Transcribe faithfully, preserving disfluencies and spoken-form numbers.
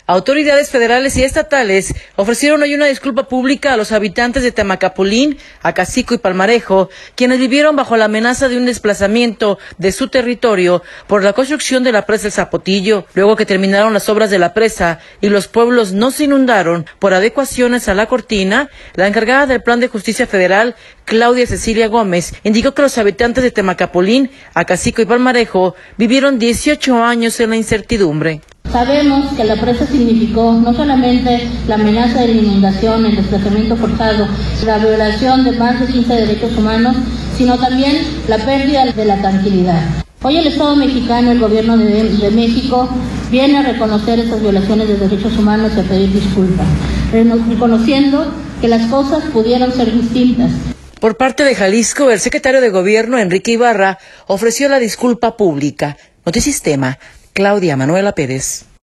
Autoridades federales y estatales ofrecieron hoy una disculpa pública a los habitantes de Temacapulín, Acacico y Palmarejo, quienes vivieron bajo la amenaza de un desplazamiento de su territorio por la construcción de la presa El Zapotillo. Luego que terminaron las obras de la presa y los pueblos no se inundaron por adecuaciones a la cortina, la encargada del Plan de Justicia Federal, Claudia Cecilia Gómez, indicó que los habitantes de Temacapulín, Acacico y Palmarejo vivieron dieciocho años en la incertidumbre. Sabemos que la presa significó no solamente la amenaza de la inundación, el desplazamiento forzado, la violación de más de quince derechos humanos, sino también la pérdida de la tranquilidad. Hoy el Estado mexicano, el gobierno de, de México, viene a reconocer estas violaciones de derechos humanos y a pedir disculpas, reconociendo que las cosas pudieron ser distintas. Por parte de Jalisco, el secretario de Gobierno, Enrique Ibarra, ofreció la disculpa pública. Notisistema, Claudia Manuela Pérez.